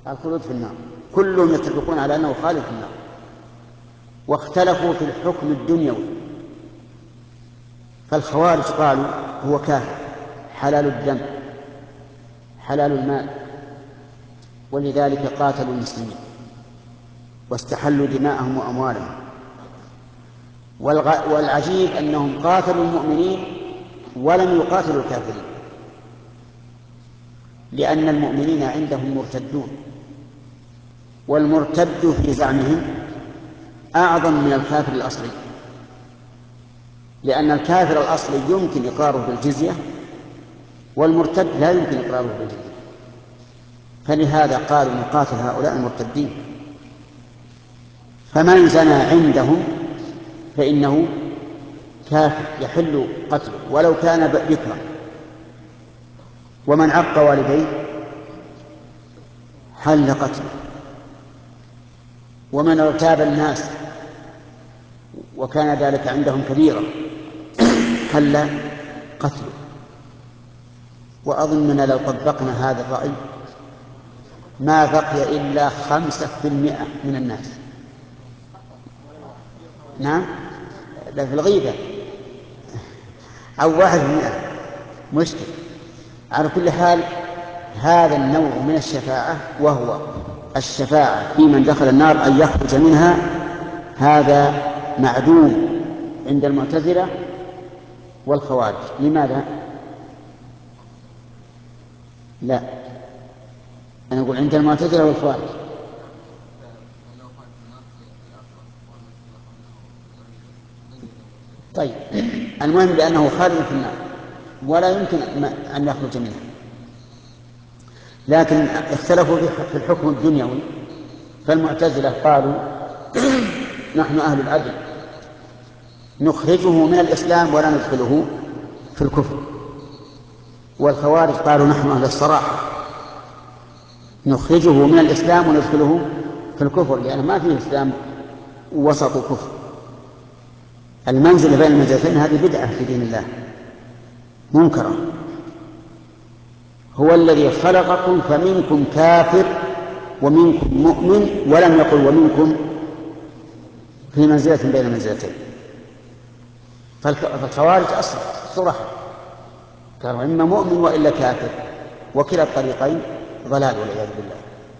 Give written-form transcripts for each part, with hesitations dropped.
الخلود في النار، كلهم يتفقون على أنه خالد في النار، واختلفوا في الحكم الدنيوي. فالخوارج قالوا هو كافر حلال الدم حلال المال، ولذلك قاتلوا المسلمين واستحلوا دماءهم وأموالهم. والعجيب أنهم قاتلوا المؤمنين ولم يقاتلوا الكافرين، لأن المؤمنين عندهم مرتدون، والمرتد في زعمهم أعظم من الكافر الأصلي، لأن الكافر الأصلي يمكن إقراره بالجزية، والمرتد لا يمكن إقراره بالجزية، فلهذا قالوا نقاتل هؤلاء المرتدين. فمن زنى عندهم فإنه كافر يحل قتله ولو كان بكرا، ومن عق والديه حل قتله، ومن ارتاب الناس وكان ذلك عندهم كبيرا حل قتله. وأظننا لو طبقنا هذا الرأي ما بقي إلا 5% من الناس. نعم، لا في الغيبة أو 1% مشكل. على كل حال هذا النوع من الشفاعة، وهو الشفاعة في من دخل النار أن يخرج منها، هذا معدوم عند المعتزلة والخوارج. لماذا؟ لا، أنا أقول عند المعتزلة والخوارج. طيب، المهم بأنه خالد في النار ولا يمكن أن يخرج منها. لكن اختلفوا في الحكم الدنيوي، فالمعتزلة قالوا نحن أهل العدل نخرجه من الإسلام ولا ندخله في الكفر، والخوارج قالوا نحن أهل الصراحة نخرجه من الإسلام وندخله في الكفر، لأنه ما فيه إسلام وسط كفر. المنزل بين المنزلتين هذه بدعة في دين الله منكرة. هو الذي خلقكم فمنكم كافر ومنكم مؤمن، ولم يقل ومنكم في منزلة بين المنزلتين. فالخوارج أصلا صرحة كانوا إما مؤمن وإلا كافر، وكلا الطريقين ضلال والعياذ بالله.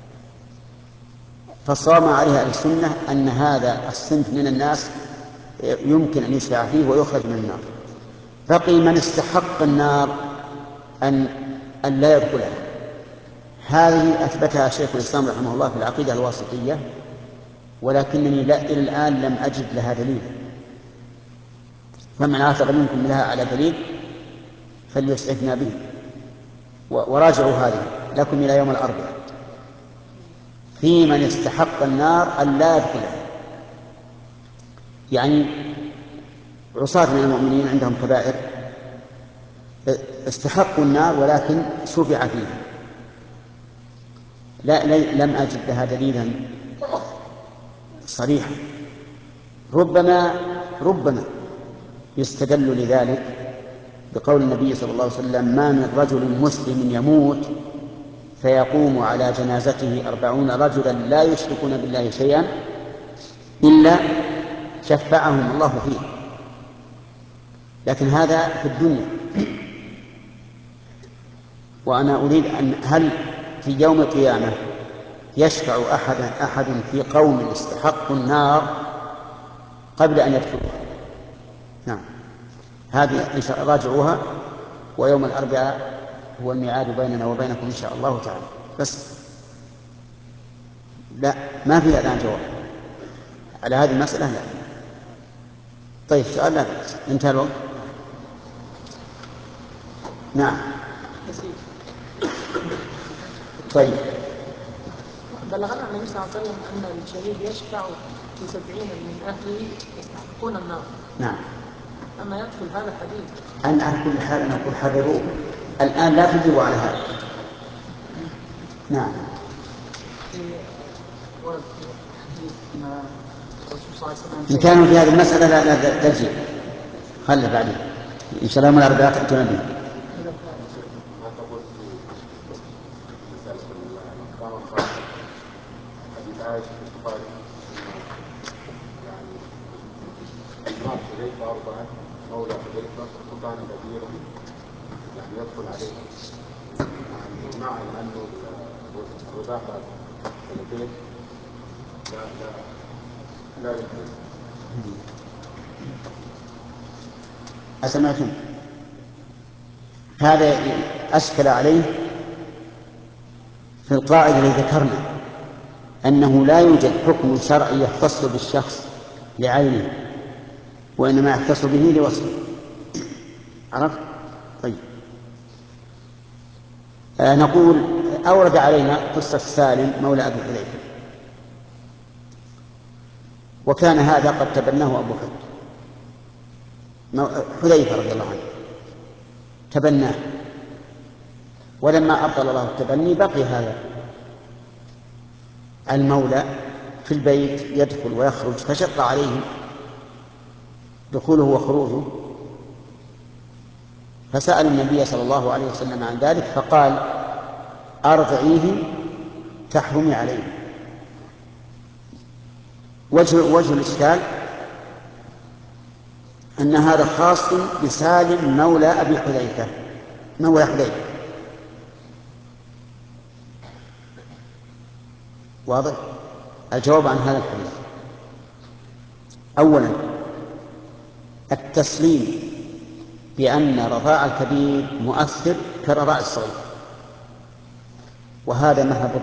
فالصواب عليها أهل السنة أن هذا الصنف من الناس يمكن أن يشفع فيه ويخرج من النار. بقي من استحق النار أن لا يدخلها. هذه أثبتها شيخ الإسلام رحمه الله في العقيدة الواسطية، ولكنني إلى الآن لم أجد لها دليل. فمن آثر منكم لها على دليل فليسعفنا به، وراجعوا هذه لكم إلى يوم الأربعاء في من استحق النار أن لا يدخلها. يعني عصاة من المؤمنين عندهم كبائر استحقوا النار ولكن شفع فيها، لم أجد لها دليلا صريحا. ربما يستدل لذلك بقول النبي صلى الله عليه وسلم ما من رجل مسلم يموت فيقوم على جنازته 40 رجلا لا يشركون بالله شيئا إلا شفعهم الله فيه. لكن هذا في الدنيا، وأنا أريد أن هل في يوم القيامة يشفع أحد في قوم استحقوا النار قبل أن يدخلوا؟ نعم، هذه إن شاء الله راجعوها، ويوم الأربعاء هو الميعاد بيننا وبينكم إن شاء الله تعالى. بس لا، ما في الآن جواب على هذه المسألة. لا. طيب، سؤال لا بأس، انتهى الوقت. نعم. طيب، بلغنا النبي صلى الله عليه وسلم أن الشهيد يشفع في 70 من أهله يستحقون النار. نعم. أما يدخل هذا الحديث أنا على كل حال نقول حذروه الآن، لا تجيبوا على هذا. نعم. إن كانوا في هذه المسألة لا تجيب، خلي بعدين إن شاء الله من الأربعاء تأتون به. عائشة في البخاري يعني النار حذيفة أربعة مولى حذيفة وكان كبيرا يعني يدخل عليه يعني مع أنه الرضاعة سنتين لا يدخل. أسمعتم؟ هذا أشكل عليه في القاعدة التي ذكرنا أنه لا يوجد حكم شرعي يختص بالشخص لعينه، وإنما يختص به لوصفه. عرفت؟ طيب. نقول أورد علينا قصة سالم مولى أبي حذيفة، وكان هذا قد تبناه أبو حذيفة رضي الله عنه، تبناه، ولما أبطل الله التبني بقي هذا المولى في البيت يدخل ويخرج، فشق عليه دخوله وخروجه، فسأل النبي صلى الله عليه وسلم عن ذلك فقال: أرضعيه تحرمي عليه. وجه الإشكال أن هذا خاص بسالم مولى أبي حذيفة مولى حذيفة. واضح؟ الجواب عن هذا الحديث: أولا التسليم بأن رضاع الكبير مؤثر كرضاع الصغير، وهذا مذهب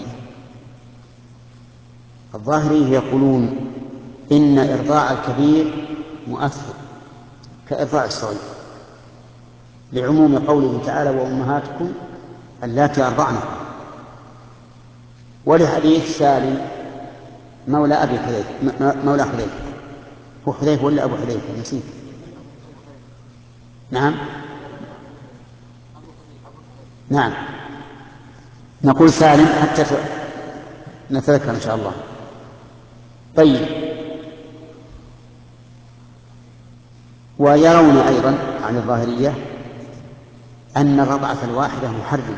الظاهرية يقولون إن إرضاع الكبير مؤثر كإرضاع الصغير، لعموم قوله تعالى: وأمهاتكم اللاتي أرضعنكم، ولحديث سالم مولى أبي حذيفة مولى حذيفة. هو حذيفة ولا أبو حذيفة؟ نسيت. نعم نقول سالم حتى نتذكر إن شاء الله. طيب. ويرون أيضا عن الظاهرية أن الرضعة الواحدة محرمة،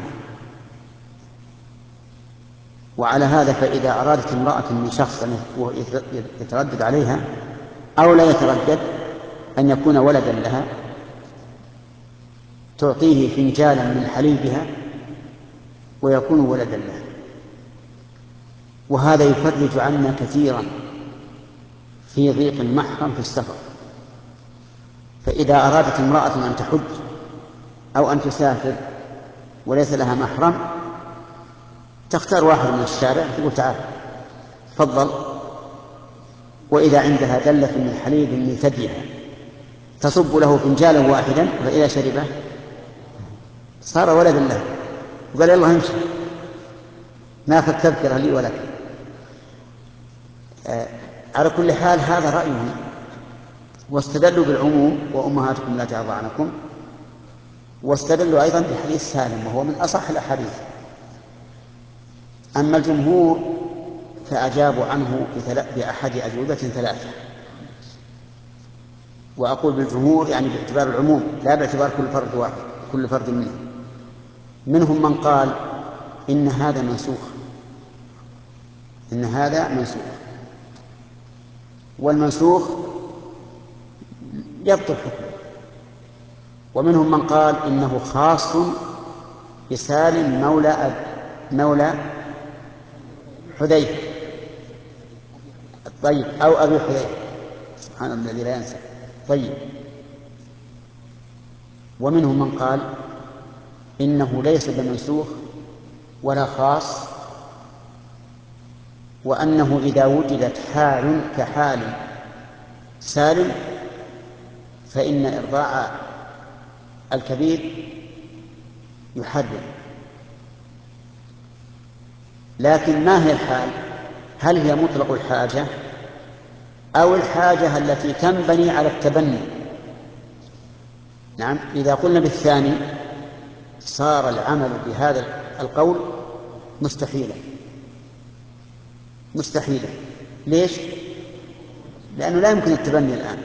وعلى هذا فإذا أرادت امرأة من شخص يتردد عليها أو لا يتردد أن يكون ولدا لها تعطيه فنجالا من حليبها ويكون ولدا لها، وهذا يفرج عنا كثيرا في ضيق المحرم في السفر. فإذا أرادت امرأة أن تحج أو أن تسافر وليس لها محرم تختار واحد من الشارع تقول: تعال تفضل، وإذا عندها دلة من حليب من ثديها تصب له فنجالا واحدا، فإذا شربه صار ولدا له، وقال: يلا امشي ناخذ تذكرة لي ولك. على كل حال هذا رأيهم، واستدلوا بالعموم: وأمهاتكم لا ترضعنكم، واستدلوا أيضا بحديث سالم وهو من أصح الأحاديث. أما الجمهور فأجابوا عنه بأحد أجوبة ثلاثة، وأقول بالجمهور يعني باعتبار العموم لا باعتبار كل فرد منهم من قال إن هذا منسوخ، والمنسوخ يبطل حكمه، ومنهم من قال إنه خاص بسالم مولى حذيفة، طيب، أو أبي حذيفة، سبحان الله الذي لا ينسى. طيب. ومنهم من قال إنه ليس بمنسوخ ولا خاص، وأنه إذا وجدت حال كحال سالم فإن إرضاع الكبير يحرم. لكن ما هي الحال؟ هل هي مطلق الحاجة أو الحاجة التي تنبني على التبني؟ نعم، إذا قلنا بالثاني صار العمل بهذا القول مستحيلا. ليش؟ لأنه لا يمكن التبني الآن.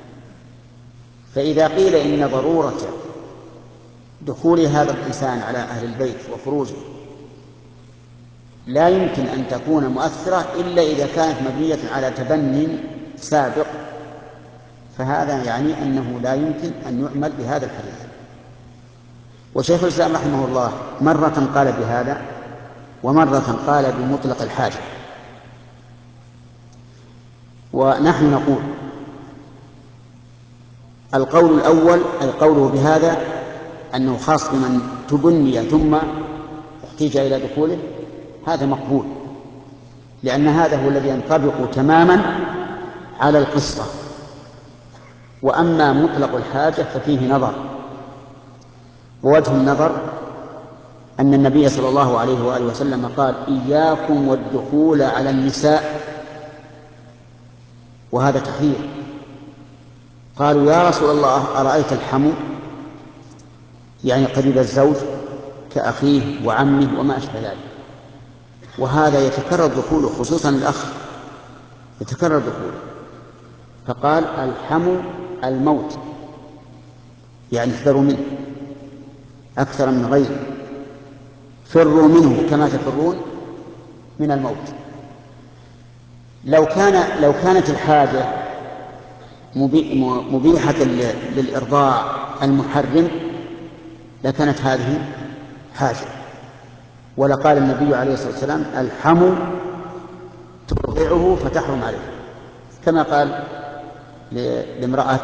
فإذا قيل إن ضرورة دخول هذا الإنسان على أهل البيت وخروجه لا يمكن أن تكون مؤثرة إلا إذا كانت مبنية على تبني سابق، فهذا يعني أنه لا يمكن أن يعمل بهذا الحديث. وشيخ الإسلام رحمه الله مرة قال بهذا ومرة قال بمطلق الحاجة. ونحن نقول القول الأول أي قوله بهذا أنه خاص بمن تبني ثم احتاج إلى دخوله، هذا مقبول، لأن هذا هو الذي ينطبق تماما على القصة. وأما مطلق الحاجة ففيه نظر، ووجه النظر أن النبي صلى الله عليه وآله وسلم قال: إياكم والدخول على النساء، وهذا تحذير. قالوا: يا رسول الله أرأيت الحمو، يعني قريب الزوج كأخيه وعمه وما أشبه ذلك، وهذا يتكرر دخوله، خصوصا الأخ يتكرر دخوله، فقال: الحمو الموت، يعني احذروا منه أكثر من غيره، فروا منه كما تفرون من الموت. لو كانت الحاجة مبيحة للإرضاع المحرم لكانت هذه حاجة، ولقال النبي عليه الصلاة والسلام: الحمو ترضعه فتحرم عليه، كما قال لامرأة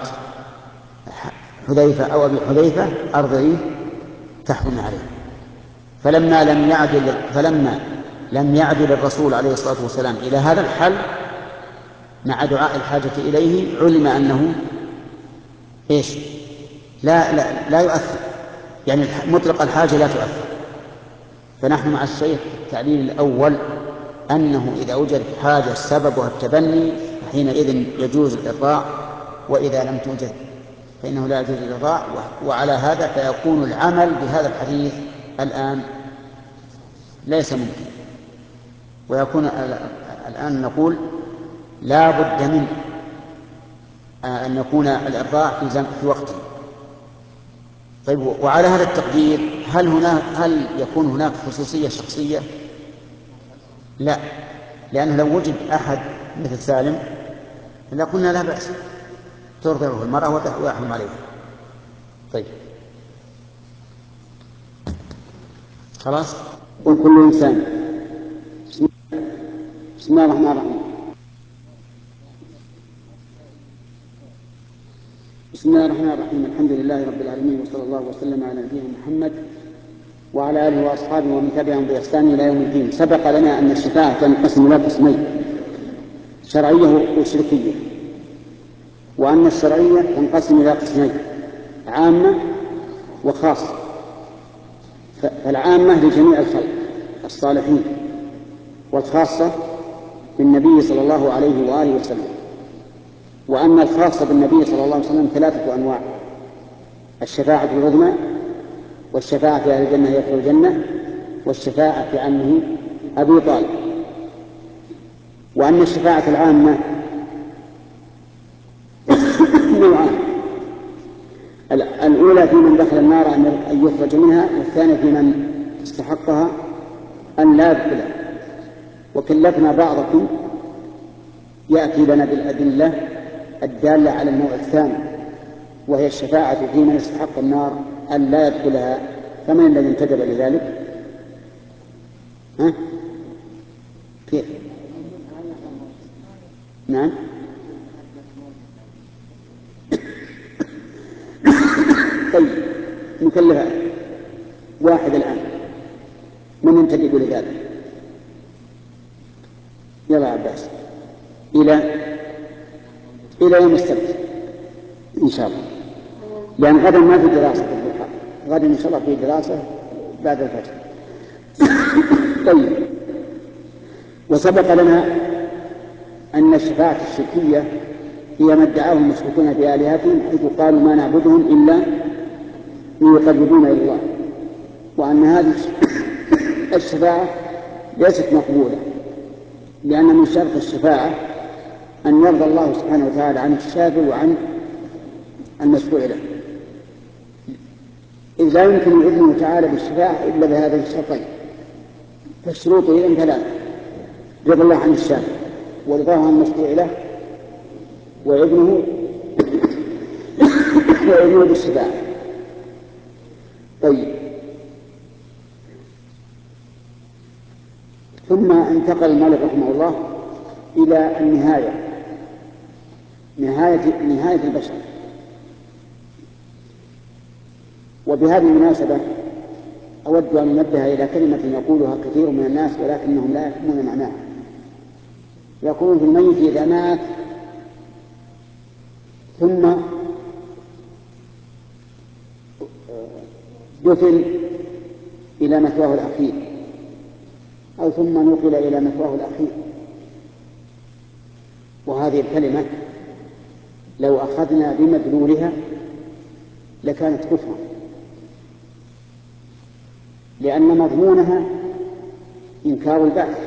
حذيفة أو أبي حذيفة: أرضعيه تحرم عليه. فلما لم يعدل الرسول عليه الصلاة والسلام إلى هذا الحل مع دعاء الحاجة إليه، علم أنه إيش؟ لا يؤثر، يعني مطلق الحاجة لا تؤثر. فنحن مع الشيخ التعليل الأول أنه إذا وجد حاجة سببها التبني حينئذ يجوز الإرضاع، وإذا لم توجد فإنه لا يجوز الإرضاع. وعلى هذا فيكون العمل بهذا الحديث الآن ليس ممكن، ويكون الآن نقول لا بد من أن يكون الإرضاع في وقته. طيب، وعلى هذا التقدير هل يكون هناك خصوصية شخصية؟ لا، لأنه لو وجد أحد مثل سالم لقلنا لا بأس، ترضعه المرأة ويحرم عليها. طيب، خلاص. وكل إنسان. بسم الله الرحمن الرحيم. بسم الله الرحمن الرحيم. الحمد لله رب العالمين، وصلى الله وسلم على نبينا محمد وعلى آله وأصحابه ومن تبعهم بإحسان إلى يوم الدين. سبق لنا أن الشفاعة تنقسم إلى قسمين: شرعية وشركية، وأن الشرعية تنقسم إلى قسمين: عامة وخاصة. فالعامة لجميع الخلق الصالحين، والخاصة بالنبي صلى الله عليه وآله وسلم. وأما الخاصة بالنبي صلى الله عليه وسلم 3 أنواع: الشفاعة العظمى، والشفاعة في أهل الجنة يدخل الجنة، والشفاعة في عمه أبي طالب. وأن الشفاعة العامة نوعان: الأولى في من دخل النار أن يخرج منها، والثانية في من استحقها أن لا يدخلها. وكلفنا بعضكم يأتي لنا بالأدلة الدالة على النوع الثاني، وهي الشفاعة في من استحق النار أن لا يدخلها. فمن الذي انتدب لذلك؟ كيف؟ نعم. طيب، نكلف واحد الآن. من ينتدب لذلك؟ يلا عباس. إلى يوم السبت إن شاء الله، لأن غدا ما في دراسة في الضحى، غدا إن شاء الله في دراسة بعد الفجر. طيب، وسبق لنا أن الشفاعة الشركية هي ما ادعاه المشركون بآلهتهم، حيث قالوا ما نعبدهم إلا ليقربونا إلى الله، وأن هذه الشفاعة ليست مقبولة، لأن من شرط الشفاعة أن يرضى الله سبحانه وتعالى عن الشافع وعن المشفوع له، إذ لا يمكن إذنه تعالى بالشفاعة إلا بهذين الشرطين. فالشروط إذن ثلاثة: رضا الله عن الشافع، ورضاه عن المشروع له، وابنه بالشفاعة. طيب، ثم انتقل المؤلف رحمه الله إلى النهاية، نهاية البشر. وبهذه المناسبة أود أن أنبه إلى كلمة يقولها كثير من الناس ولكنهم لا يفهمون معناها. يقولون في الميت إذا مات ثم دفن إلى مثواه الأخير، أو ثم نقل إلى مثواه الأخير. وهذه الكلمة لو أخذنا بمدلولها لكانت كفرا، لأن مضمونها إنكار البعث،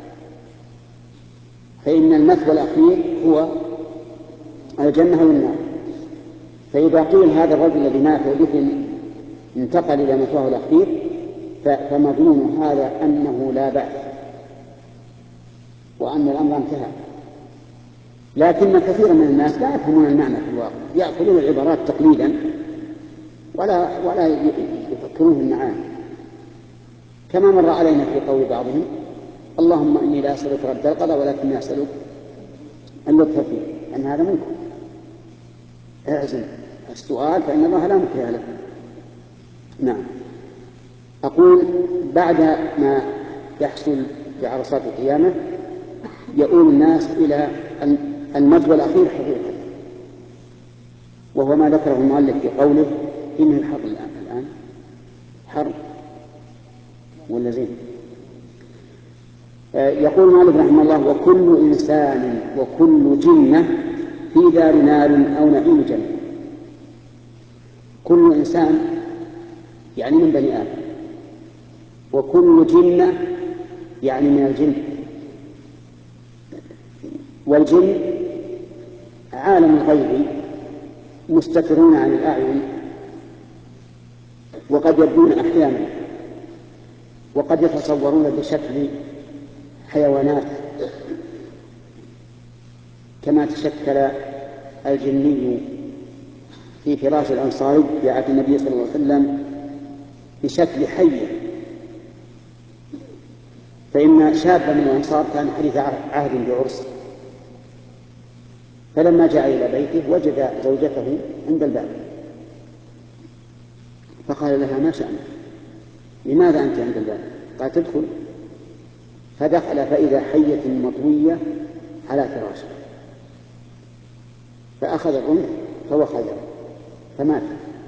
فإن المثوى الأخير هو الجنة والنار. فإذا قيل هذا الرجل الذي مات ودفن انتقل إلى مثواه الأخير، فمضمون هذا أنه لا بعث وأن الأمر انتهى. لكن كثيرا من الناس لا يفهمون المعنى في الواقع، يأخذون العبارات تقليدا ولا يفكرون في المعاني، كما مر علينا في قول بعضهم: اللهم إني لا أسألك رد القضاء ولكني أسألك اللطف فيه، أن هذا منكم. اعزم السؤال فإن الله لا مكره له. نعم. أقول بعد ما يحصل في عرصات القيامة يؤول الناس إلى المثوى الأخير حقيقة، وهو ما ذكره المؤلف في قوله: إنه الحر الآن حر ولا زين. يقول المؤلف رحمه الله: وكل إنسان وكل جنة في دار نار أو نعيم جنة. كل إنسان يعني من بني آدم، وكل جنة يعني من الجن. والجن عالم الغيب مستترون عن الأعين، وقد يبدون أحيانا، وقد يتصورون بشكل حيوانات كما تشكل الجني في فراش الأنصاري في عهد النبي صلى الله عليه وسلم بشكل حية. فإن شابا من الأنصار كان حديث عهد بعرس، فلما جاء إلى بيته وجد زوجته عند الباب، فقال لها: ما شأنك؟ لماذا أنت عند الباب؟ قال: تدخل. فدخل فإذا حية مطوية على فراشه، فأخذ الرمح فوخذه فمات،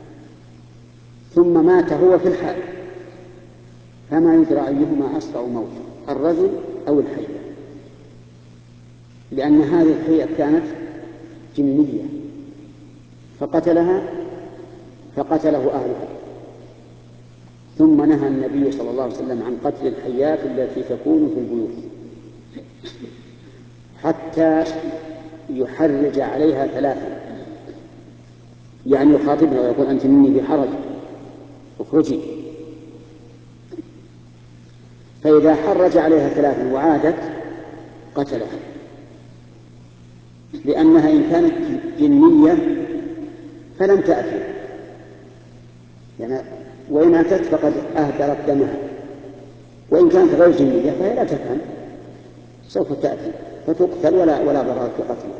ثم مات هو في الحال، فما يدرى أيهما أسرع موتا، الرجل أو الحية، لأن هذه الحية كانت جنية فقتلها فقتله أهلها. ثم نهى النبي صلى الله عليه وسلم عن قتل الحيات التي تكون في البيوت حتى يحرج عليها 3، يعني يخاطبها ويقول: أنت مني بحرج، اخرجي. فإذا حرج عليها 3 وعادت قتلها، لأنها إن كانت جنية فلم تأتي، يعني وإن أتت فقد أهدرت دمها، وإن كانت غير جنية فهي لا تفهم، سوف تأتي فتقتل ولا ضرر في قتلها.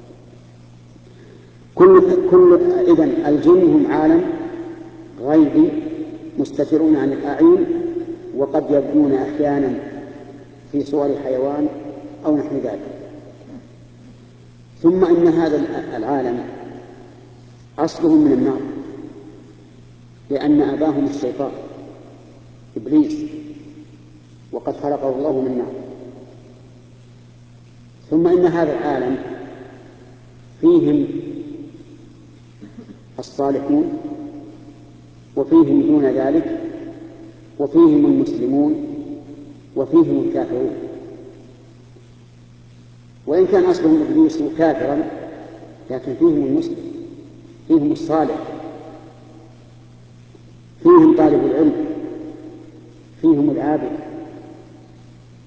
إذن الجن هم عالم غيبي مستترون عن الأعين، وقد يبدون أحيانا في صور حيوان أو نحو ذلك. ثم إن هذا العالم أصلهم من النار، لأن أباهم الشيطان إبليس، وقد خلقه الله من نار. ثم إن هذا العالم فيهم الصالحون وفيهم دون ذلك، وفيهم المسلمون وفيهم الكافرون. وإن كان أصلهم إبليس كافرا لكن فيهم المسلم، فيهم الصالح، فيهم طالب العلم، فيهم العابد،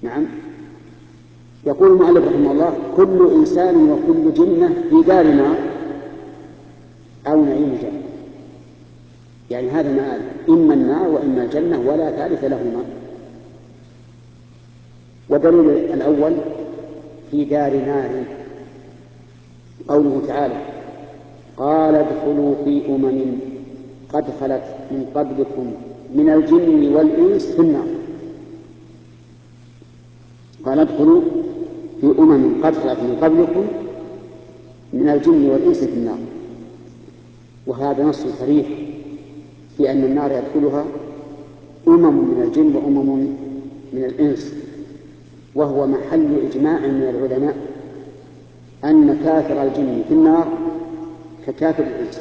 نعم. يقول المؤلف رحمه الله: كل إنسان وكل جنة في دار نار أو نعيم جنة. يعني هذا مآل، إما النار وإما الجنة ولا ثالث لهما. ودليل الأول في دار نار قوله تعالى: قال ادخلوا في قد خلت من قبلكم من الجن والإنس في النار. قال ادخلوا في قد خلت من قبلكم من الجن والإنس في النار. وهذا نص صريح في أن النار يدخلها من الجن وأمم من الإنس، وهو محل إجماع من العلماء أن كافر الجن في النار ككافر الإنس.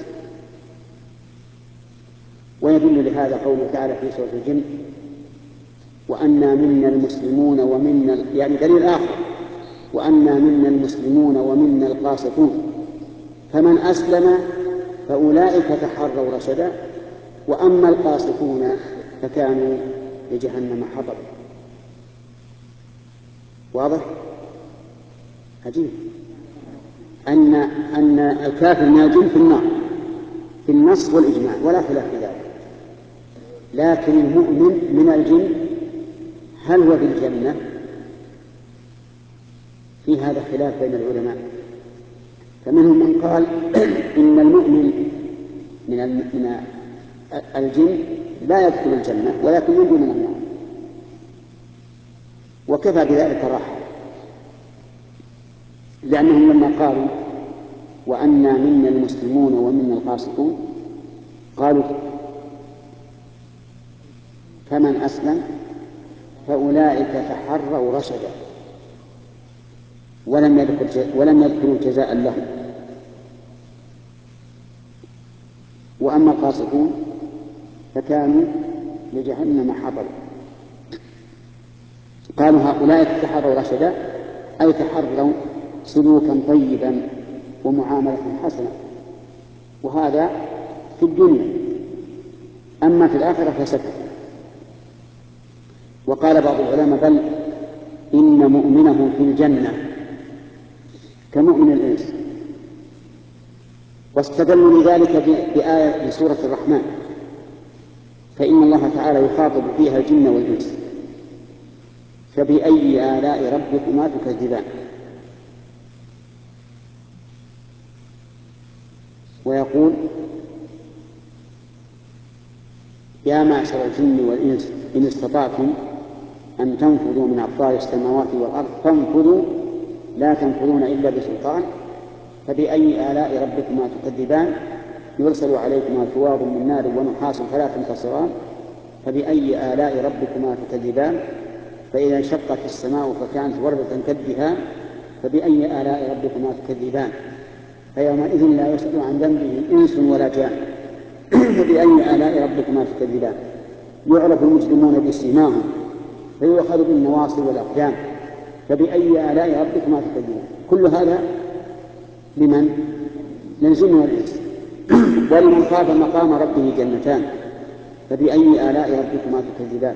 ويدل لهذا قوله تعالى في سورة الجن: وأنا منا المسلمون ومنا، يعني دليل آخر: وأنا منا المسلمون ومنا القاسطون فمن أسلم فأولئك تحروا رشدا وأما القاسطون فكانوا لجهنم حطبا. واضح؟ عجيب أن الكافر من الجن في النار في النص والإجماع ولا خلاف في ذلك. لكن المؤمن من الجن هل هو في الجنة؟ في هذا خلاف بين العلماء. فمنهم من قال إن المؤمن من الجن لا يدخل الجنة ولكن ينجو من النار، وكفى بذلك راحة، لأنهم لما قالوا وأنا منا المسلمون ومنا القاسطون قالوا فمن أسلم فأولئك تحروا رشدا ولم يذكروا جزاء لهم، وأما القاسطون فكانوا لجهنم حطبا. قالوا هؤلاء تحروا رشدا أي تحروا سلوكا طيبا ومعاملة حسنة، وهذا في الدنيا، أما في الآخرة فسكت. وقال بعض العلماء بل إن مؤمنه في الجنة كمؤمن الإنس، واستدلوا لذلك بآية بسورة الرحمن: فإن الله تعالى يخاطب فيها الجن والإنس فبأي آلاء ربكما تكذبان. ويقول: يا معشر الجن والإنس إن استطعتم أن تنفذوا من أقطار السماوات والأرض فانفذوا لا تنفذون إلا بسلطان فبأي آلاء ربكما تكذبان يرسل عليكما شواظ من نار ونحاس فلا تنتصران فبأي آلاء ربكما تكذبان فإذا انشقت السماء فكانت وردة كالدهان فبأي آلاء ربكما تكذبان فيومئذ لا يسأل عن ذنبه إنس ولا جان فبأي آلاء ربكما تكذبان يعرف المجرمون بسيماهم فيؤخذ بالنواصي والأقدام فبأي آلاء ربكما تكذبان. كل هذا لمن؟ للجن والإنس. ولمن خاف مقام ربه جنتان فبأي آلاء ربكما تكذبان.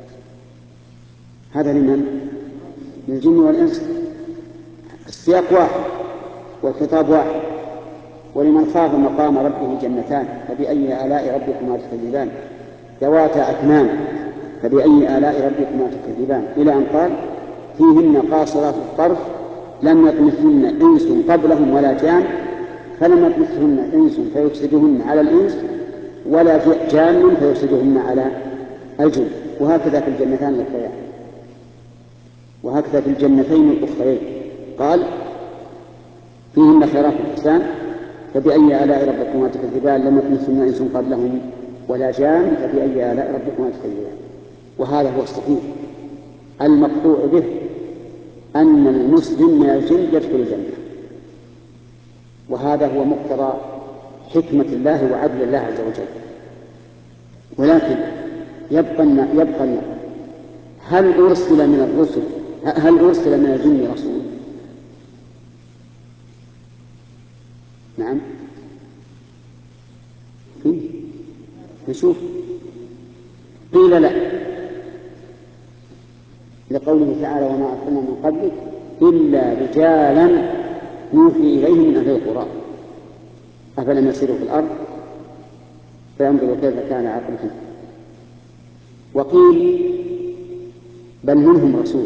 هذا لمن؟ للجن والإنس. السياق واحد والخطاب واحد. ولمن خاف مقام ربه جنتان فبأي آلاء ربكما تكذبان ذواتا أكمام فبأي آلاء ربكما تكذبان، إلى أن قال: فيهن قاصرات الطرف لم يطمثهن إنس قبلهم ولا جان فلم يطمثهن إنس فيفسدهن على الإنس ولا جان فيفسدهن على الجن. وهكذا في الجنتين الأخريين. وهكذا في الجنتين الأخريين قال: فيهن خيرات الحسان فبأي آلاء ربكما تكذبان لم يطمثهن إنس قبلهم ولا جان فبأي آلاء ربكما تكذبان. وهذا هو الصحيح المقطوع به أن المسلم من الجن يدخل الجنة، وهذا هو مقتضى حكمة الله وعدل الله عز وجل. ولكن يبقى هل أرسل من الجن رسول؟ نعم نشوف. قيل لا، لقوله تعالى وما أرسلنا من قبلك إلا رجالا نوحي إليهم من أهل القرى أفلم يسيروا في الأرض فينظروا كيف كان عاقبتهم. وقيل بل منهم رسول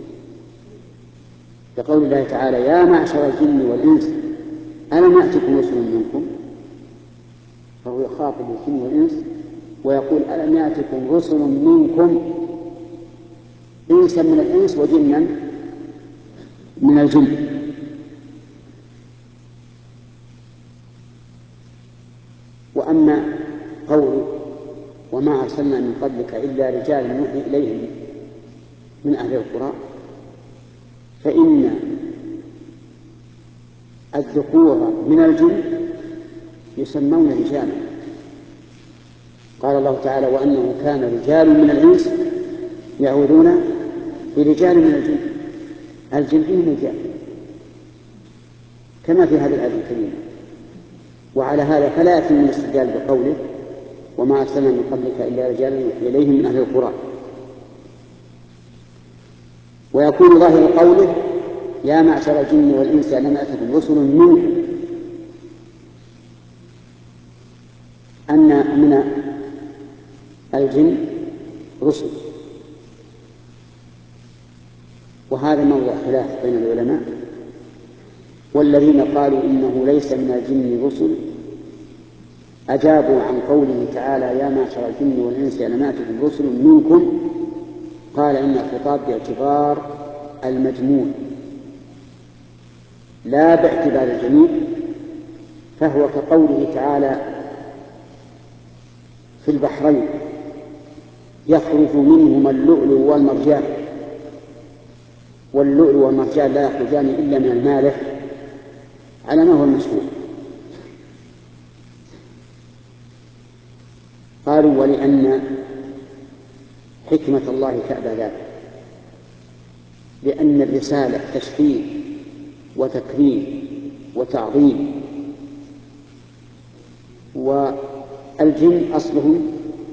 لقول الله تعالى يا معشر الجن والإنس ألم يأتكم رسل منكم، فهو يخاطب الجن والإنس ويقول ألم يأتكم رسل منكم، إنسا من الإنس وجنا من الجن. وأما قوله وما أرسلنا من قبلك إلا رجال نوحي إليهم من أهل القرى، فإن الذكور من الجن يسمون رجالا. قال الله تعالى وأنه كان رجال من الإنس يعوذون برجال من الجن، الجن فيهم رجال كما في هذه الآية الكريمة. وعلى هذا فلا يتم الاستدلال بقوله وما أرسلنا من قبلك إلا رجالا يوحي إليهم من أهل القرى. ويكون ظاهر قوله يا معشر الجن والإنس ألم يأتكم رسل منكم أن من الجن رسل، وهذا موضع خلاف بين العلماء. والذين قالوا إنه ليس من الجن رسل أجابوا عن قوله تعالى يا معشر الجن والإنس ألم يأتكم رسل منكم، قال إن الخطاب باعتبار المجموع لا باعتبار الجميع، فهو كقوله تعالى في البحرين يخرج منهما اللؤلؤ والمرجان، واللؤلؤ والمرجان لا يخرجان إلا من المالح على ما هو المشهور. قالوا ولأن حكمة الله تأبى ذلك، لأن الرسالة تشريف وتكريم وتعظيم، والجن أصلهم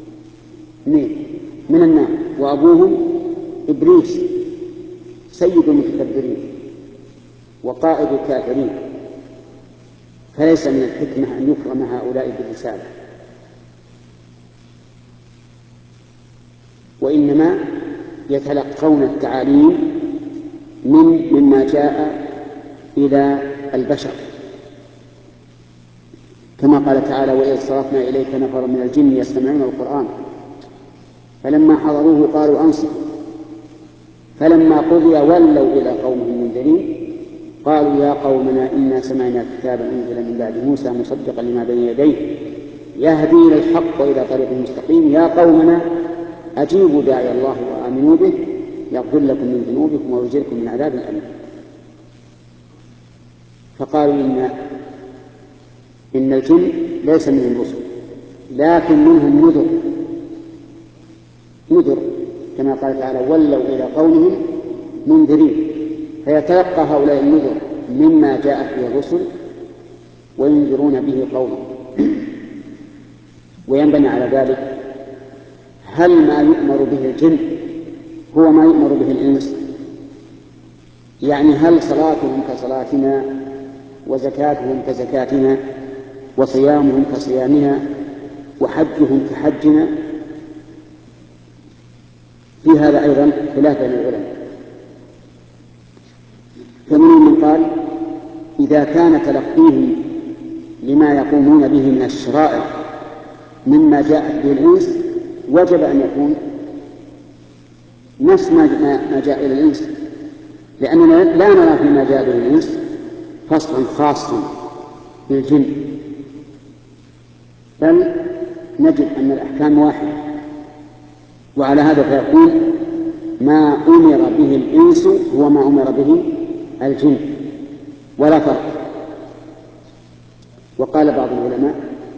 من النار وأبوهم إبليس سيد المتكبرين وقائد الكافرين، فليس من الحكمة أن يكرم هؤلاء بالرسالة، وإنما يتلقون التعاليم مما جاء إلى البشر، كما قال تعالى وإذ صرفنا إليك نفر من الجن يستمعون القرآن فلما حضروه قالوا أنصتوا فلما قضي ولوا إلى قومهم منذرين قالوا يا قومنا إنا سمعنا كتابا أنزل من بعد موسى مصدقا لما بين يديه يهدي إلى الحق وإلى طريق مستقيم يا قومنا أجيبوا داعي الله وآمنوا به يغفر لكم من ذنوبكم ويجركم من عذاب أليم. فقالوا إن الجن ليس منهم رسل لكن منهم نذر كما قال تعالى ولوا إلى قومهم منذرين، فيتلقى هؤلاء النذر مما جاءت به الرسل وينذرون به قومهم. وينبني على ذلك هل ما يؤمر به الجن هو ما يؤمر به الإنس؟ يعني هل صلاتهم كصلاتنا وزكاتهم كزكاتنا وصيامهم كصيامنا وحجهم كحجنا؟ في هذا أيضا خلاف بين العلماء، فمنهم من قال إذا كان تلقيهم لما يقومون به من الشرائع مما جاءت به الإنس وجب أن يكون نفس ما جاء إلى الإنس، لأننا لا نرى فيما جاء به الإنس فصلا خاصا بالجن، بل نجد أن الأحكام واحدة. وعلى هذا فيكون ما أمر به الإنس هو ما أمر به الجن ولا فرق. وقال بعض العلماء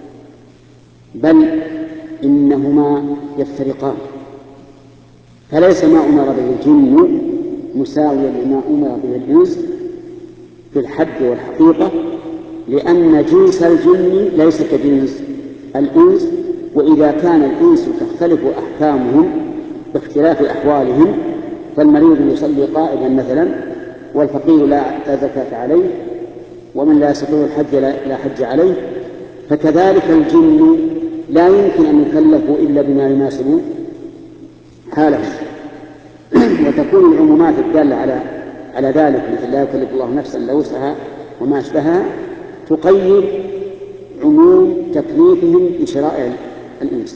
بل إنهما يفترقان، فليس ما أمر به الجن مساويا لما أمر به الإنس في الحد والحقيقة، لأن جنس الجن ليس كجنس الإنس، وإذا كان الإنس تختلف أحكامهم باختلاف أحوالهم فالمريض يصلي قائما مثلا، والفقير لا زكاة عليه، ومن لا يستطيع الحج لا حج عليه. فكذلك الجن لا يمكن أن يكلفوا إلا بما يناسب حالهم. وتكون العمومات الدالة على ذلك، مثل لا يكلف الله نفسا إلا وسعها وما أشبهها، تقيد عموم تكليفهم بشرائع الإنس.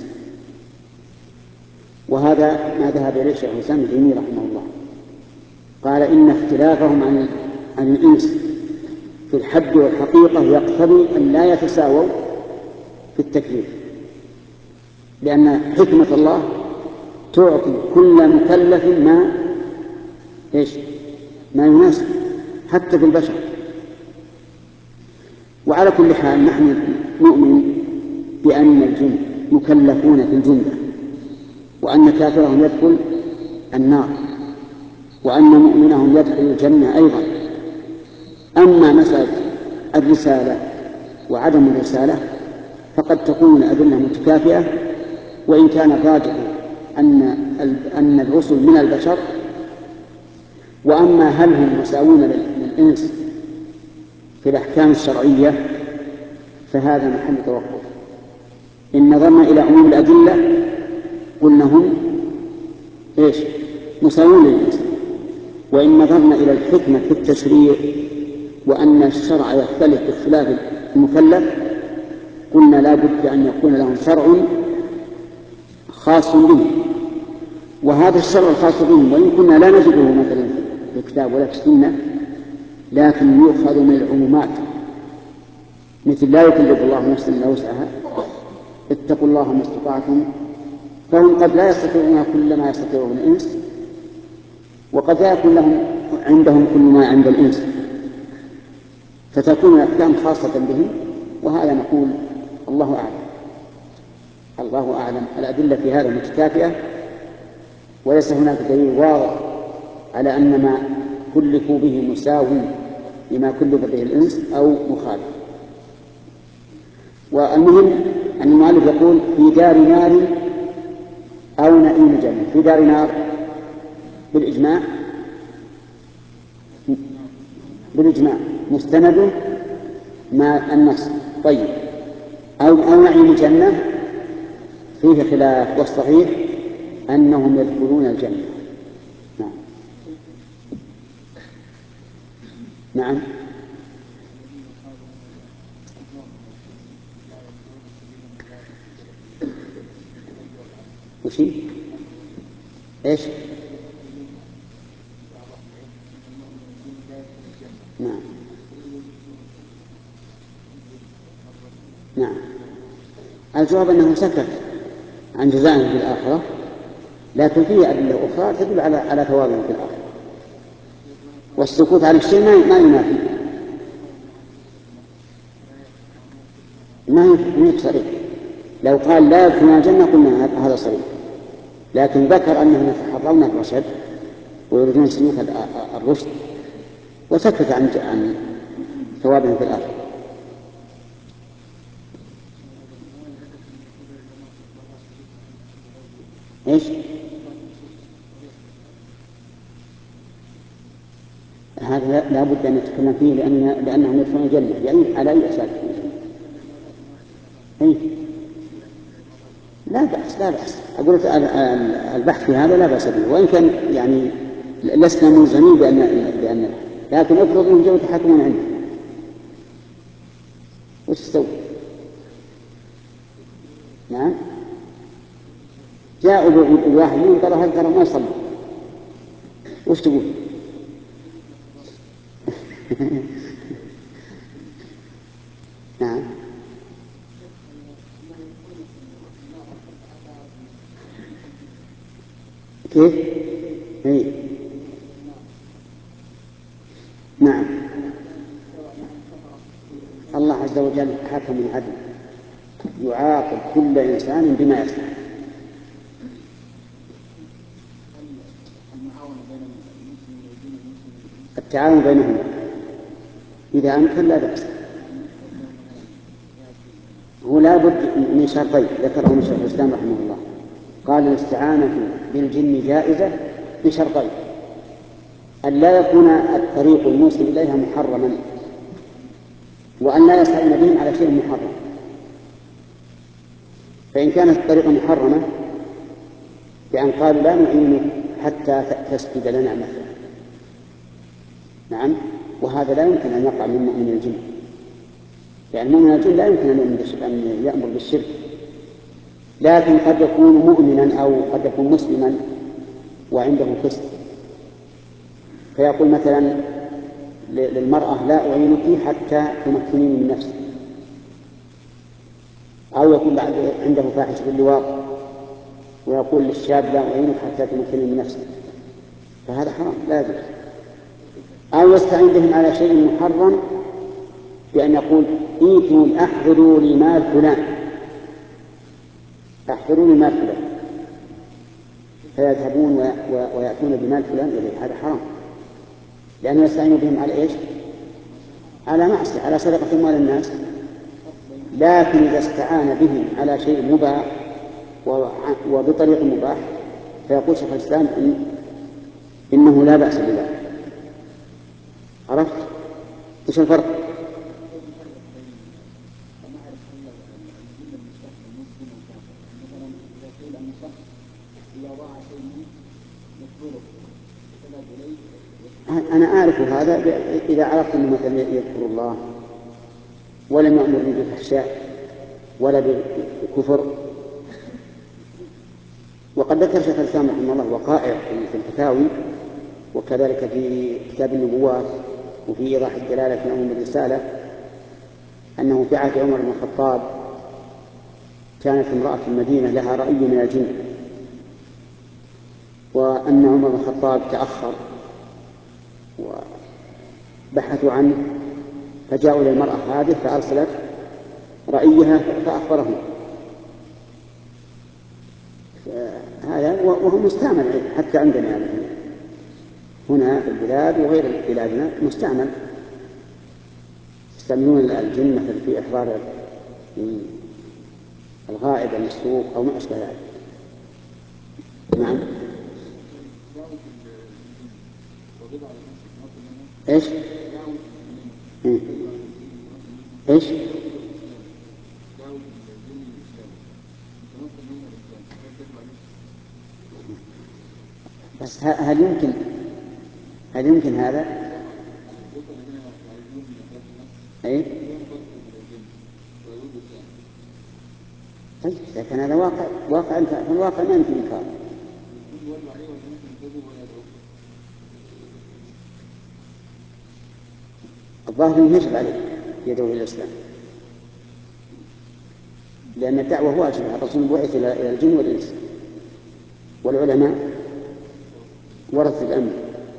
وهذا ما ذهب إليه شيخ الإسلام ابن تيمية رحمه الله، قال إن اختلافهم عن الإنس في الحد والحقيقة يقتضي أن لا يتساووا في التكليف، لأن حكمة الله تعطي كل مكلف ما يناسب حتى في البشر. وعلى كل حال نحن نؤمن بأن الجن مكلفون في الجملة، وأن كافرهم يدخل النار، وأن مؤمنهم يدخل الجنة أيضا. أما مسألة الرسالة وعدم الرسالة فقد تكون الأدلة متكافئة، وإن كان الراجح أن الرسل من البشر. وأما هل هم مساوون للإنس في الأحكام الشرعية فهذا محل توقف. إن نظرنا إلى عموم الأدلة قلنا هم مساوون للإنس، وإن نظرنا إلى الحكمة في التشريع وأن الشرع يختلف باختلاف المكلف قلنا لا بد أن يكون لهم شرع خاص بهم. وهذا الشرع الخاص بهم وإن كنا لا نجده مثلا في الكتاب ولا في السنة، لكن يؤخذ من العمومات، مثل لا يكلف الله نفسا إلا وسعها، اتقوا الله ما استطعتم. فهم قد لا يستطيعون كل ما يستطيعه الإنس، وقد لا يكون لهم عندهم كل ما عند الإنس، فتكون الأحكام خاصة بهم. وهذا نقول الله أعلم. الله أعلم. الأدلة في هذا متكافئة، وليس هناك دليل واضح على أن ما كلفوا به مساو لما كلف به الإنس أو مخالف. والمهم أن المؤلف يقول في دار نار أو نعيم جنة. في دار نار بالإجماع مستند مع النص. طيب، أو نعيم جنة فيه خلاف، والصحيح أنهم يدخلون الجنة. نعم. وشي إيش؟ نعم نعم. الجواب أنه سكت عن جزائهم في الآخرة، لكن فيه أدلة أخرى تدل على ثوابهم في الآخرة. والسكوت عن الشيء ما ينافي، ما هي صريح. لو قال لا يدخلون الجنة قلنا هذا صريح، لكن ذكر أنهم يتحرون الرشد ويريدون سلوك الرشد، وسكت عن ثوابهم في الآخرة. إيش؟ هذا لا بد أن نتكلم فيه لأنهم يدخلون الجنة، يعني على أي أساس؟ لا بأس. أقول البحث في هذا لا بأس به، وإن كان يعني لسنا ملزمين بأن لكن افرض أنهم جاءوا يتحكمون عنده وش تسوي؟ نعم. جاءوا بواحد من ترى ما يصلي، وش تقول؟ نعم. كيف؟ نعم. الله عز وجل حكم عدل يعاقب كل إنسان بما يصنع. التعاون بينهم إذا أمكن لا بأس. هو لا بد من شرطين ذكرهم شيخ الإسلام رحمه الله، قال الاستعانة بالجن جائزة بشرطين: أن لا يكون الطريق الموصل إليها محرما، وأن لا يستعين بهم على شيء محرم. فإن كانت الطريقة محرمة بأن قالوا لا نعينك حتى تسجد لنا مثلا، نعم، وهذا لا يمكن أن يقع من مؤمن الجن، يعني مؤمن الجن لا يمكن أن يأمر بالشرك، لكن قد يكون مؤمنا أو قد يكون مسلما وعنده فسق، فيقول مثلا للمرأة لا أعينك حتى تمكنيني من نفسي، أو يكون بعد عنده فاحشة باللواط ويقول للشاب لا أعينك حتى تمكنني من نفسي، فهذا حرام لا يجوز. أو يستعين بهم على شيء محرم بأن يقول إيتوا أحضروا لي مال فلان، أحضروا لي مال فلان، فيذهبون ويأتون بمال فلان إليه، هذا حرام، لأنه يستعين بهم على إيش؟ على معصية، على سرقة أموال الناس. لكن إذا استعان بهم على شيء مباح وبطريق مباح فيقول شيخ الإسلام إنه لا بأس بذلك. عرفت إيش الفرق؟ أنا أعرف هذا إذا عرفت أنه مثلا يذكر الله ولم يأمرني بالفحشاء ولا بالكفر. وقد ذكر شيخ الإسلام رحمه الله وقائع في الفتاوي وكذلك في كتاب النبوات وفي إيضاح الدلالة في عموم الرسالة أنه في عهد عمر بن الخطاب كانت امرأة في المدينة لها رأي من الجن، وأن عمر بن الخطاب تأخر وبحثوا عنه فجاءوا للمرأة هذه فأرسلت رأيها فأخبرهم. هذا وهو مستعمل حتى عندنا هنا في البلاد وغير بلادنا مستعمل، يستعملون الجن مثل في إحضار الغائب عن السوق أو ما أشبه ذلك. نعم. إيش؟ إيش؟ بس هل يمكن هذا؟ أي؟ طيب لكن هذا واقع الواقع ما يمكن إنكار. الظاهر يجب عليه يدعو إلى الإسلام، لأن الدعوة واجبة، الرسول بعث إلى الجن والإنس، والعلماء ورث الأمر.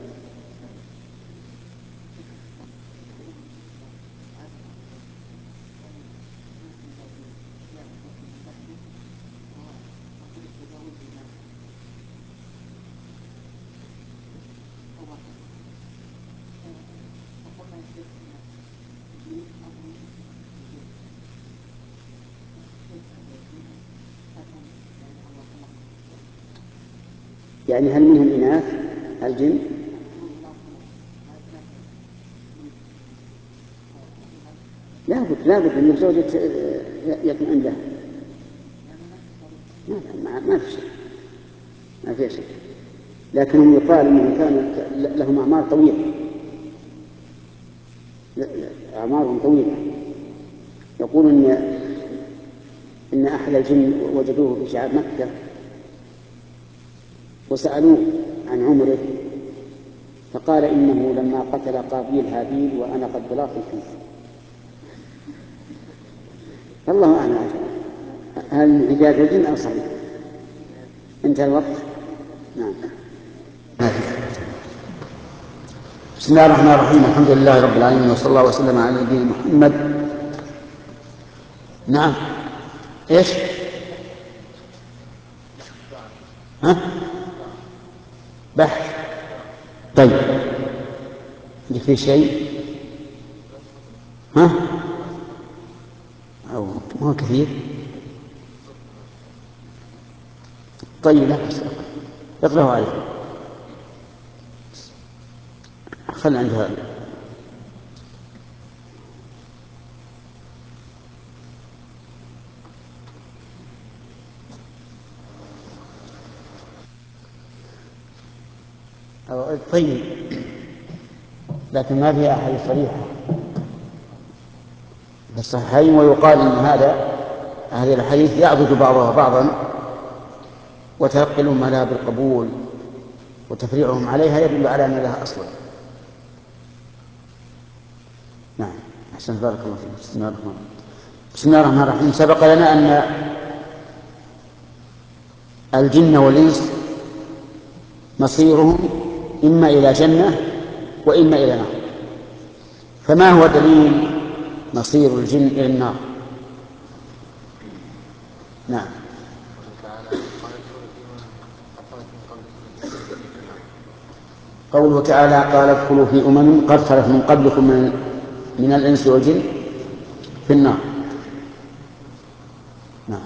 يعني هل منهم إناث الجن؟ لا بد أن الزوجة يطمئن لها. ما في شيء، لكنهم يقال أنهم كانوا لهم أعمار طويلة، أعمارهم طويلة. يقول إن أحد الجن وجدوه في شعاب مكة وسألوه عن عمره فقال إنه لما قتل قابيل هابيل وأنا قد بلغت الحنف. الله أعلم هل من حجاج الجن أو صحيح. انتهى الوقت. نعم. بسم الله الرحمن الرحيم، الحمد لله رب العالمين، وصلى الله وسلم على نبينا محمد. نعم. ايش؟ بحث. طيب في شيء أو ما هو كثير. طيب لا اقرأه عليه. خل عند هذا. طيب، لكن ما فيها أحاديث صريحة في الصحيحين، ويقال إن هذه الأحاديث يعضد بعضها بعضا، وتلقي الأمة لها بالقبول وتفريعهم عليها يدل على أن لها أصلا. نعم، أحسن، بارك الله فيك. بسم الله الرحمن الرحيم. سبق لنا أن الجن والإنس مصيرهم إما إلى جنة وإما إلى نار، فما هو دليل مصير الجن إلى النار؟ نعم. قوله تعالى قال ادخلوا في أمم قد خلت من قبلكم من الإنس والجن في النار. نعم.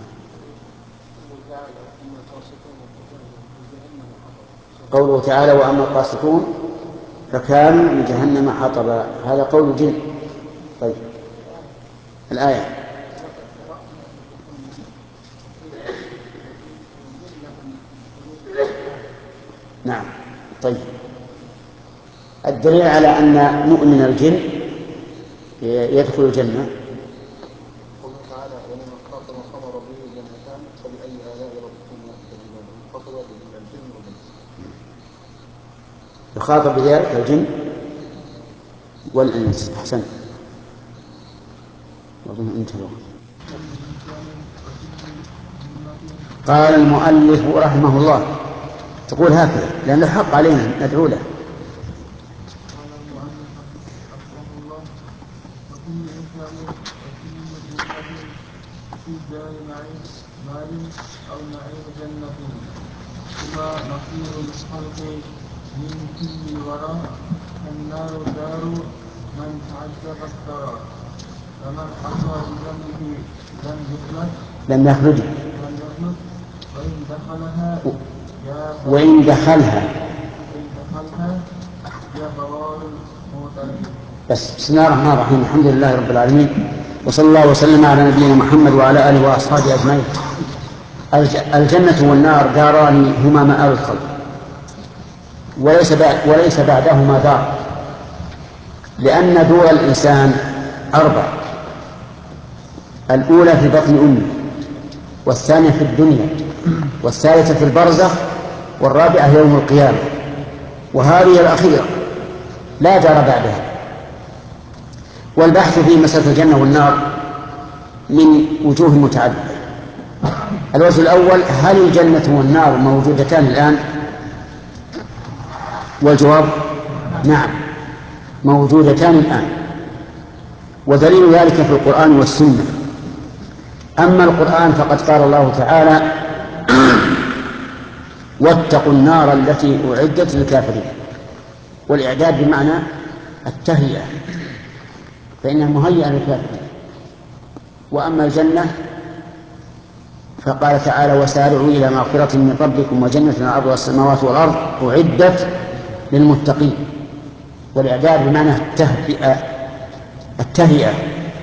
قوله تعالى وأما القاسطون فكانوا لجهنم حطبا، هذا قول الجن. طيب، الآية. نعم. طيب، الدليل على أن مؤمن الجن يدخل الجنة قوله تعالى ومن خاطب خبر به جنتان فبأي آلاء ربكما تكذبان، خاطب به الجن والإنس. يخاطب بذلك الجن والإنس. أحسن. قال المؤلف رحمه الله، تقول هكذا لأن الحق علينا ندعو له. في دار نعيم أو نعيم جنة، ثم نصير الخلق من كل الورى، النار دار من تعذب الثرى، فمن حصى بذنبه لم يخلد وإن دخلها يا بوار المعترف. بس. بسم الله الرحمن الرحيم. الحمد لله رب العالمين، وصلى الله وسلم على نبينا محمد وعلى آله وأصحابه أجمعين. الجنة والنار داران هما مآل الخلق، وليس بعدهما دار، لأن دور الإنسان 4: الأولى في بطن أمه، والثانية في الدنيا، والثالثة في البرزخ، والرابعة يوم القيامة، وهذه الأخيرة لا دار بعدها. والبحث في مسألة الجنة والنار من وجوه متعددة. الوجه الأول: هل الجنة والنار موجودتان الآن؟ والجواب: نعم، موجودتان الآن، ودليل ذلك في القرآن والسنة. أما القرآن فقد قال الله تعالى: واتقوا النار التي أعدت للكافرين. والإعداد بمعنى التهيئة، فإنها مهيئة للكافرين. وأما الجنة فقال تعالى: وسارعوا إلى مغفرة من ربكم وجنة عرضها السماوات والأرض أعدت للمتقين. والإعداد بمعنى التهيئة.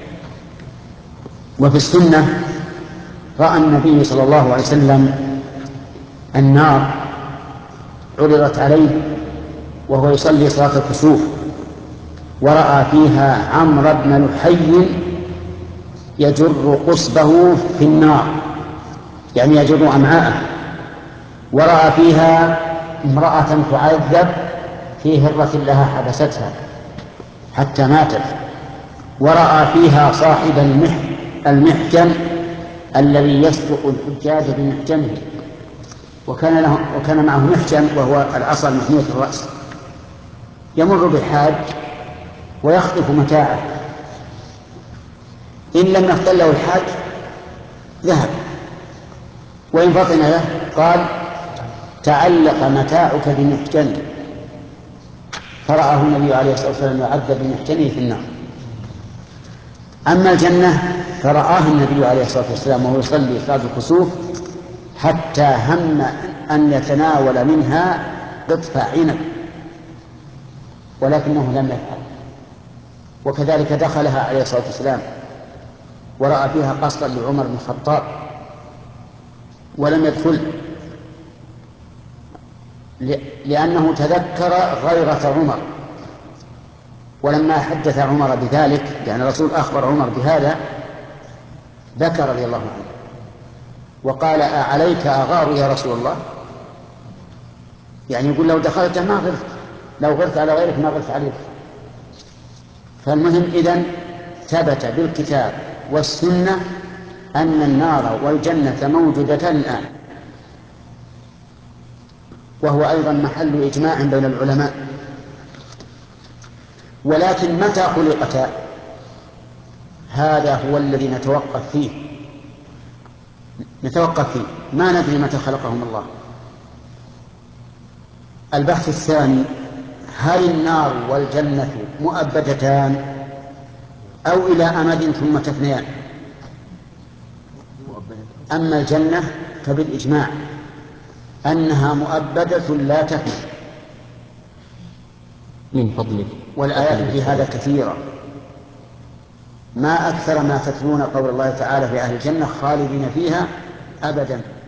وفي السنة رأى النبي صلى الله عليه وسلم النار عرضت عليه وهو يصلي صلاة الكسوف، ورأى فيها عمرو بن لحي يجر قصبه في النار، يعني يجر أمعاءه، ورأى فيها امرأة تعذب في هرة لها حبستها حتى ماتت، ورأى فيها صاحب المحجن الذي يسبق الحجاج بمحجنه، وكان معه محجن وهو العصا المحمية الرأس، يمر بالحاج ويخطف متاعه، إن لم يفطن له الحاج ذهب، وإن فطن له قال: تعلق متاعك بمحجنه. فرآه النبي عليه الصلاة والسلام يعذب بمحجنه في النار. أما الجنة فرآه النبي عليه الصلاة والسلام وهو يصلي صلاة الكسوف حتى هم أن يتناول منها قطف عنب، ولكنه لم يفعل. وكذلك دخلها عليه الصلاة والسلام ورأى فيها قصدا لعمر بن الخطاب ولم يدخل، لأنه تذكر غيرة عمر، ولما حدث عمر بذلك يعني الرسول أخبر عمر بهذا ذكر رضي الله عنه وقال: أعليك أغار يا رسول الله؟ يعني يقول: لو دخلت ما غرت، لو غرت على غيرك ما غرت عليك. فالمهم إذن ثبت بالكتاب والسنة أن النار والجنة موجودتان الآن، وهو أيضا محل إجماع بين العلماء. ولكن متى خلقتا؟ هذا هو الذي نتوقف فيه، ما ندري متى خلقهم الله. البحث الثاني: هل النار والجنة مؤبدتان أو إلى أمد ثم تفنيان؟ أما الجنة فبالإجماع أنها مؤبدة لا تفنى من فضلك، والآيات في هذا كثيرة، ما أكثر ما تتلون قول الله تعالى في أهل الجنة خالدين فيها أبدا.